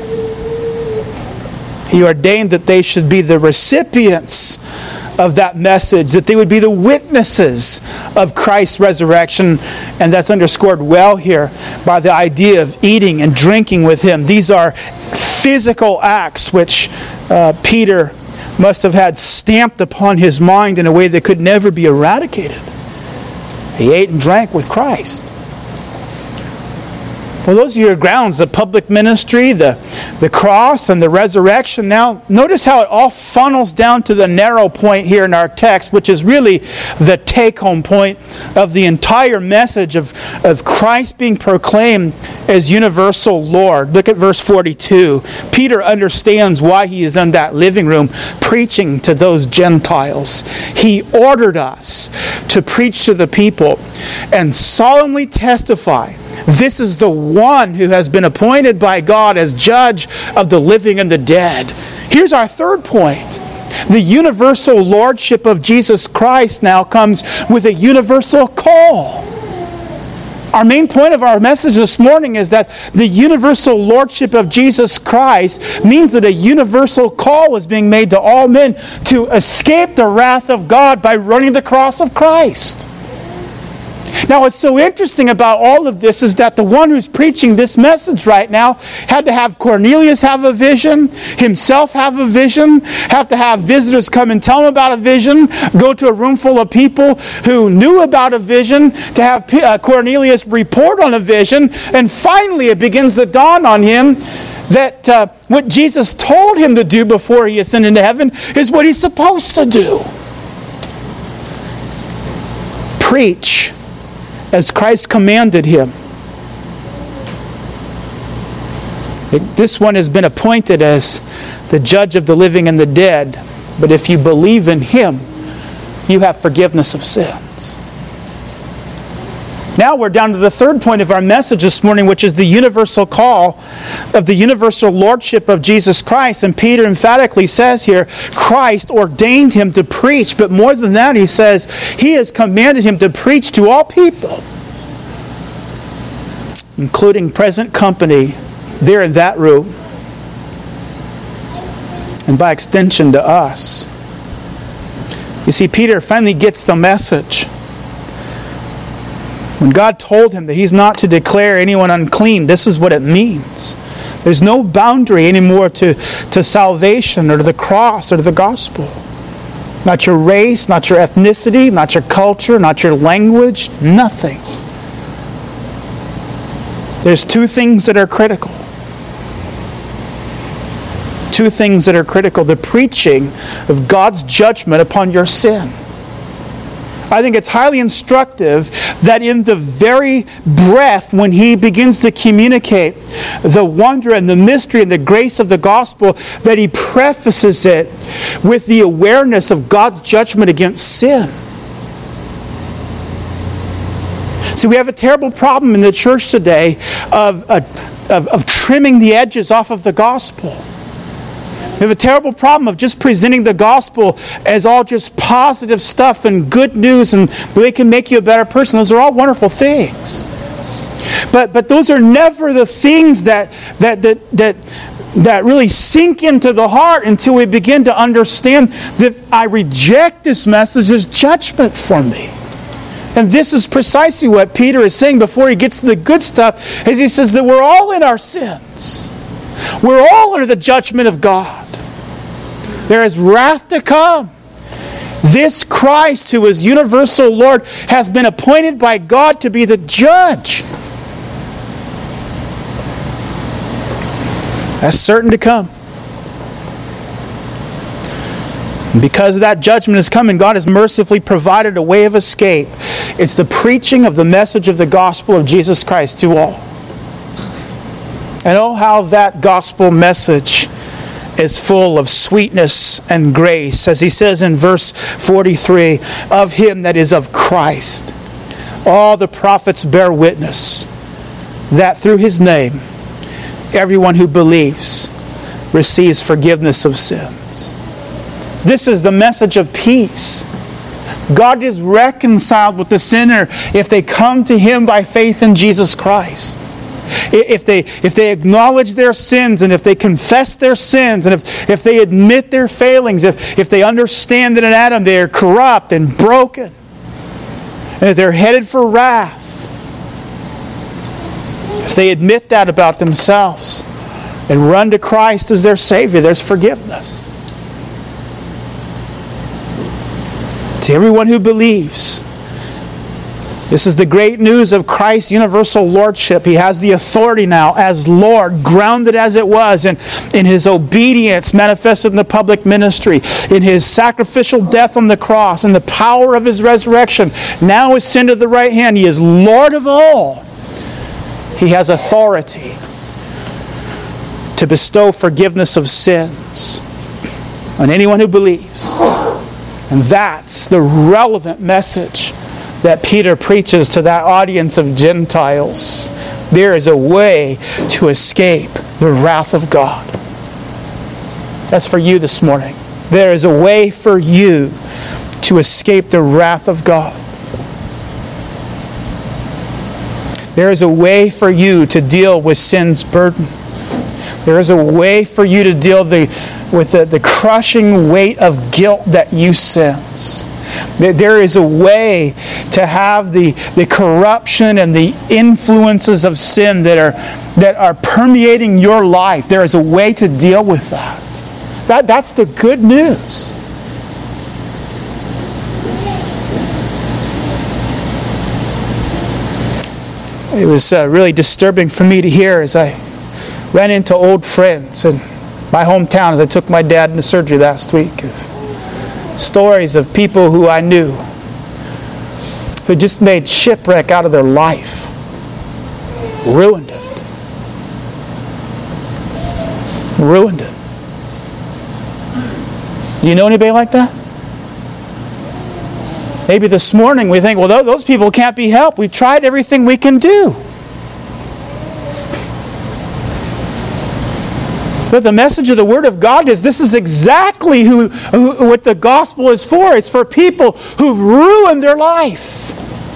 He ordained that they should be the recipients of that message, that they would be the witnesses of Christ's resurrection. And that's underscored well here by the idea of eating and drinking with him. These are physical acts which uh, Peter must have had stamped upon his mind in a way that could never be eradicated. He ate and drank with Christ. Well, those are your grounds, the public ministry, the, the cross, and the resurrection. Now, notice how it all funnels down to the narrow point here in our text, which is really the take-home point of the entire message of, of Christ being proclaimed as universal Lord. Look at verse forty-two. Peter understands why he is in that living room preaching to those Gentiles. He ordered us to preach to the people and solemnly testify, this is the one who has been appointed by God as judge of the living and the dead. Here's our third point. The universal lordship of Jesus Christ now comes with a universal call. Our main point of our message this morning is that the universal lordship of Jesus Christ means that a universal call is being made to all men to escape the wrath of God by running the cross of Christ. Now, what's so interesting about all of this is that the one who's preaching this message right now had to have Cornelius have a vision, himself have a vision, have to have visitors come and tell him about a vision, go to a room full of people who knew about a vision, to have uh, Cornelius report on a vision, and finally it begins to dawn on him that uh, what Jesus told him to do before he ascended into heaven is what he's supposed to do. Preach as Christ commanded him. This one has been appointed as the judge of the living and the dead. But if you believe in Him, you have forgiveness of sins. Now we're down to the third point of our message this morning, which is the universal call of the universal lordship of Jesus Christ. And Peter emphatically says here, Christ ordained Him to preach. But more than that, he says, He has commanded Him to preach to all people, including present company there in that room, and by extension to us. You see, Peter finally gets the message. When God told him that he's not to declare anyone unclean, this is what it means. There's no boundary anymore to, to salvation or to the cross or to the gospel. Not your race, not your ethnicity, not your culture, not your language, nothing. There's two things that are critical. Two things that are critical. The preaching of God's judgment upon your sin. I think it's highly instructive that in the very breath when He begins to communicate the wonder and the mystery and the grace of the gospel, that He prefaces it with the awareness of God's judgment against sin. See, we have a terrible problem in the church today of, of, of trimming the edges off of the gospel. We have a terrible problem of just presenting the gospel as all just positive stuff and good news and they can make you a better person. Those are all wonderful things. But but those are never the things that that that that that really sink into the heart until we begin to understand that I reject this message as judgment for me. And this is precisely what Peter is saying before he gets to the good stuff, as he says that we're all in our sins. We're all under the judgment of God. There is wrath to come. This Christ, who is universal Lord, has been appointed by God to be the judge. That's certain to come. And because that judgment is coming, God has mercifully provided a way of escape. It's the preaching of the message of the gospel of Jesus Christ to all. And oh, how that gospel message is full of sweetness and grace. As he says in verse forty-three, of Him that is of Christ, all the prophets bear witness that through His name, everyone who believes receives forgiveness of sins. This is the message of peace. God is reconciled with the sinner if they come to Him by faith in Jesus Christ. If they, if they acknowledge their sins and if they confess their sins and if, if they admit their failings, if, if they understand that in Adam they are corrupt and broken and that they're headed for wrath, if they admit that about themselves and run to Christ as their Savior, there's forgiveness. To everyone who believes, this is the great news of Christ's universal lordship. He has the authority now as Lord, grounded as it was in, in His obedience manifested in the public ministry, in His sacrificial death on the cross, and the power of His resurrection. Now ascended to the right hand. He is Lord of all. He has authority to bestow forgiveness of sins on anyone who believes. And that's the relevant message that Peter preaches to that audience of Gentiles. There is a way to escape the wrath of God. That's for you this morning. There is a way for you to escape the wrath of God. There is a way for you to deal with sin's burden. There is a way for you to deal the, with the, the crushing weight of guilt that you sense. There is a way to have the, the corruption and the influences of sin that are, that are permeating your life. There is a way to deal with that. That that's the good news. It was uh, really disturbing for me to hear as I ran into old friends in my hometown as I took my dad into surgery last week. Stories of people who I knew who just made shipwreck out of their life. Ruined it. Ruined it. Do you know anybody like that? Maybe this morning we think, well, those people can't be helped. We've tried everything we can do. But the message of the Word of God is this is exactly who, who what the gospel is for. It's for people who've ruined their life.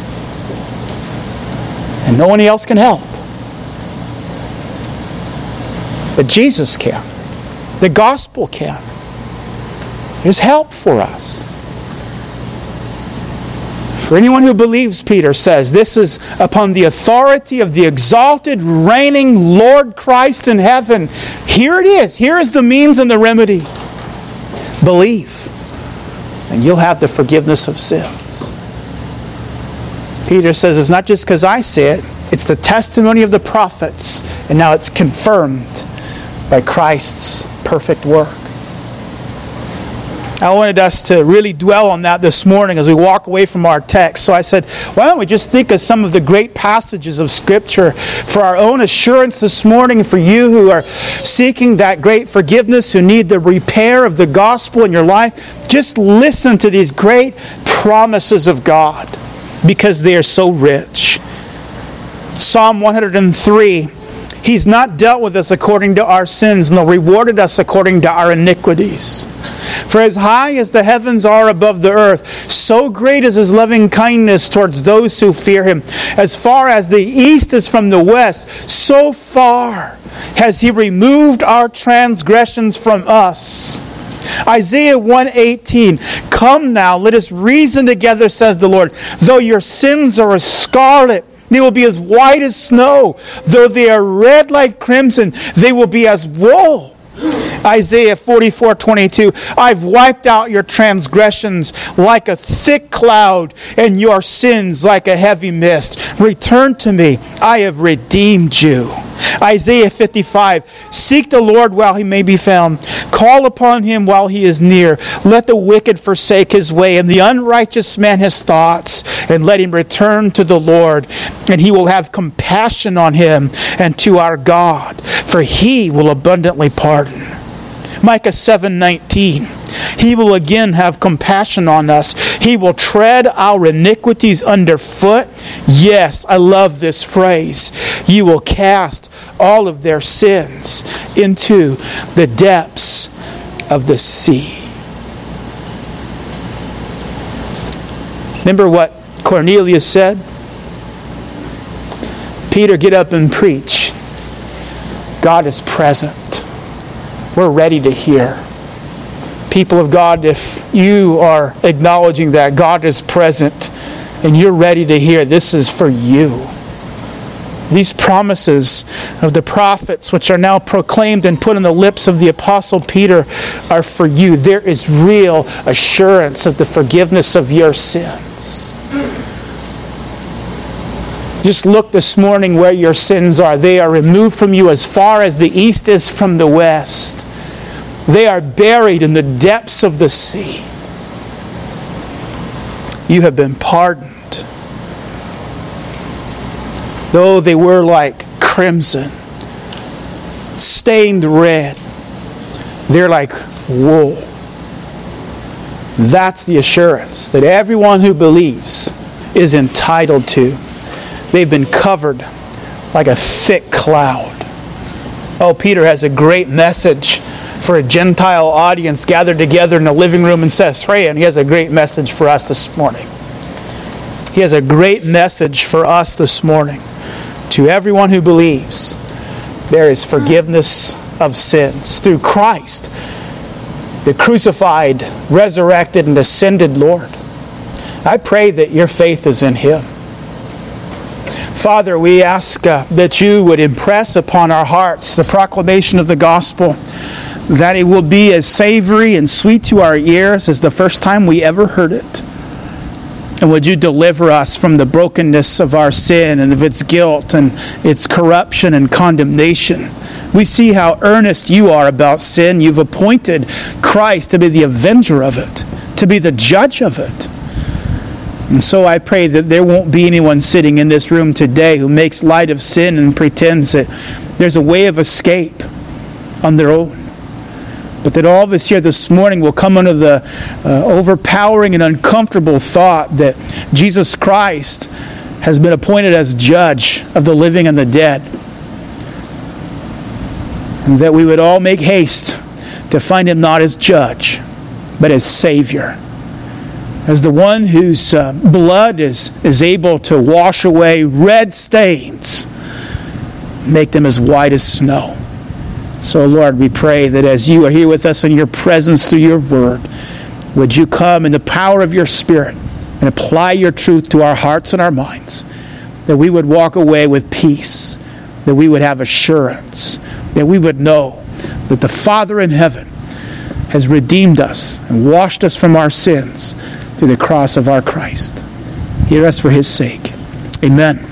And no one else can help. But Jesus can. The gospel can. There's help for us. For anyone who believes, Peter says, this is upon the authority of the exalted, reigning Lord Christ in heaven. Here it is. Here is the means and the remedy. Believe, and you'll have the forgiveness of sins. Peter says it's not just because I say it, it's the testimony of the prophets, and now it's confirmed by Christ's perfect work. I wanted us to really dwell on that this morning as we walk away from our text. So I said, why don't we just think of some of the great passages of Scripture for our own assurance this morning, for you who are seeking that great forgiveness, who need the repair of the gospel in your life. Just listen to these great promises of God because they are so rich. Psalm one hundred three, He's not dealt with us according to our sins, nor rewarded us according to our iniquities. For as high as the heavens are above the earth, so great is His loving kindness towards those who fear Him. As far as the east is from the west, so far has He removed our transgressions from us. Isaiah one eighteen, come now, let us reason together, says the Lord. Though your sins are as scarlet, they will be as white as snow. Though they are red like crimson, they will be as wool. Isaiah forty-four twenty-two, I've wiped out your transgressions like a thick cloud, and your sins like a heavy mist. Return to me, I have redeemed you. Isaiah fifty-five, seek the Lord while He may be found. Call upon Him while He is near. Let the wicked forsake his way, and the unrighteous man his thoughts, and let him return to the Lord, and He will have compassion on him and to our God, for He will abundantly pardon. Micah seven nineteen, He will again have compassion on us. He will tread our iniquities underfoot. Yes, I love this phrase. You will cast all of their sins into the depths of the sea. Remember what Cornelius said? Peter, get up and preach. God is present. We're ready to hear. People of God, if you are acknowledging that God is present and you're ready to hear, this is for you. These promises of the prophets, which are now proclaimed and put on the lips of the Apostle Peter, are for you. There is real assurance of the forgiveness of your sins. Just look this morning where your sins are. They are removed from you as far as the east is from the west. They are buried in the depths of the sea. You have been pardoned. Though they were like crimson, stained red, they're like wool. That's the assurance that everyone who believes is entitled to. They've been covered like a thick cloud. Oh, Peter has a great message for a Gentile audience gathered together in the living room in Caesarea, and he has a great message for us this morning. He has a great message for us this morning. To everyone who believes, there is forgiveness of sins through Christ, the crucified, resurrected, and ascended Lord. I pray that your faith is in Him. Father, we ask uh, that you would impress upon our hearts the proclamation of the gospel, that it will be as savory and sweet to our ears as the first time we ever heard it. And would you deliver us from the brokenness of our sin and of its guilt and its corruption and condemnation. We see how earnest you are about sin. You've appointed Christ to be the avenger of it, to be the judge of it. And so I pray that there won't be anyone sitting in this room today who makes light of sin and pretends that there's a way of escape on their own. but that all of us here this morning will come under the uh, overpowering and uncomfortable thought that Jesus Christ has been appointed as judge of the living and the dead. And that we would all make haste to find him not as judge, but as Savior. As the one whose uh, blood is, is able to wash away red stains, make them as white as snow. So, Lord, we pray that as you are here with us in your presence through your word, would you come in the power of your Spirit and apply your truth to our hearts and our minds, that we would walk away with peace, that we would have assurance, that we would know that the Father in heaven has redeemed us and washed us from our sins through the cross of our Christ. Hear us for his sake. Amen.